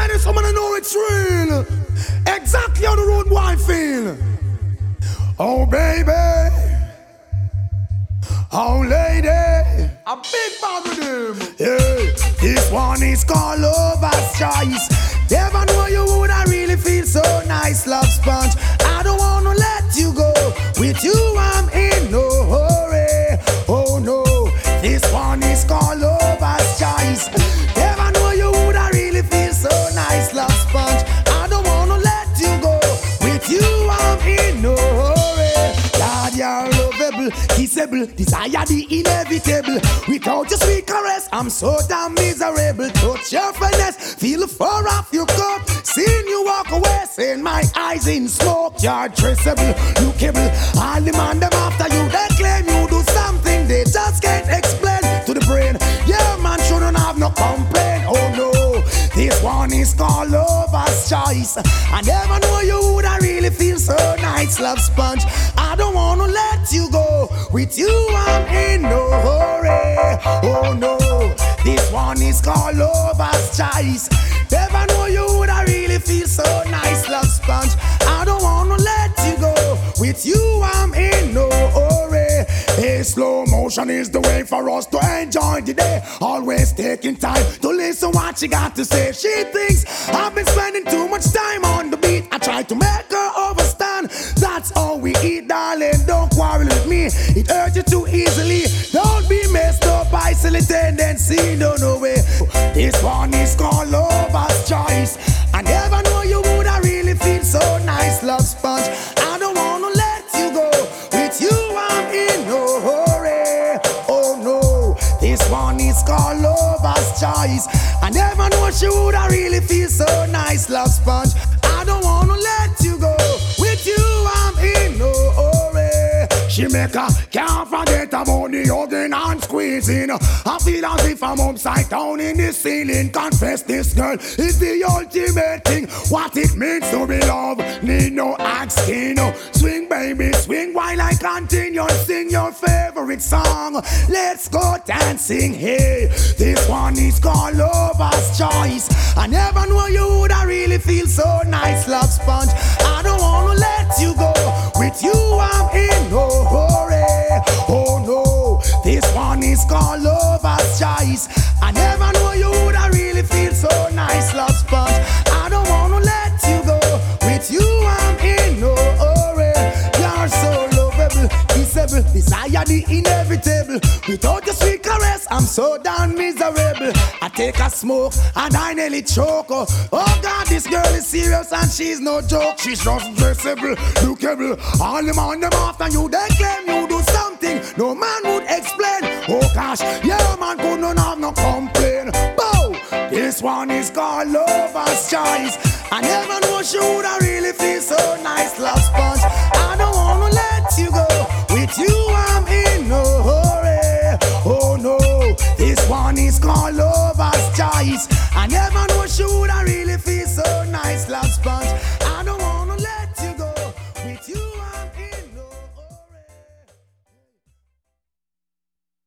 ready? Someone know it's real. Exactly how the road boy feel. Oh baby, oh lady, a big bag with him. Yeah, this one is called Lover's Choice. Never know you would I really feel so nice, love sponge. I don't wanna let you go. With you I'm in no hurry. Oh no, this one is called Lover's Choice. Never know you would I really feel so nice, love sponge. I don't wanna let you go. With you I'm in no hurry. God, you're lovable, kissable, desire the inevitable. Without your sweet caress, I'm so damn miserable. Touch your finesse, feel far off your coat. Seeing you walk away, seeing my eyes in smoke. You're traceable, lookable. All the man them after you, they claim you do something they just can't explain to the brain. Yeah, man shouldn't have no complaint. Oh no, this one is called Lover's Choice. I never know you would I really feel so nice, love sponge. I don't wanna let you go. With you I'm in no hurry. Oh no, this one is called Lover's Choice. Never know you would I really feel so nice, love sponge. I don't wanna let you go. With you I'm in no hurry. Hey, slow motion is the way for us to enjoy the day. Always taking time to listen what she got to say. She thinks I've been spending too much time on the beat. I try to make her understand. That's all we eat, darling. Don't quarrel with me. It hurts you too easily. Don't be messed up by silly tendency. No, no way. This one is called Lover's Choice. I never know you would I really feel so nice, love sponge. I don't wanna let you go. With you I'm in no hurry. Oh no, this one is called Lover's Choice. I never know she would I really feel so nice, love sponge. I don't wanna let you go. With you I'm in no hurry. She make her can't forget about the hugging and squeezing. I feel as if I'm upside down in the ceiling. Confess this girl is the ultimate thing. What it means to be loved, need no asking. Swing baby, swing while I continue. Sing your favorite song. Let's go dancing, hey. This one is called Lover's Choice. I never know you would I really feel so nice, love sponge. I don't wanna let you go. With you I'm in no hurry. Oh no, this one is called Lover's Choice. I never know you would I really feel so nice, love sponge. I don't wanna let you go. With you I'm in no hurry. You're so lovable, kissable, desire the inevitable. Without your sweet caress, I'm so damn miserable. I take a smoke and I nearly choke. Oh God, this girl is serious and she's no joke. She's just dressable, lookable. All the man them after you, they claim you do something no man would explain. Oh gosh, yeah man couldn't have no complaint. Bow, this one is called Lover's Choice. I never know she would I really feel so nice, love sponge. I don't wanna let you go. With you I'm in no hurry. Oh no, this one is called Lover's Choice. I never know she would I really feel so nice, love sponge.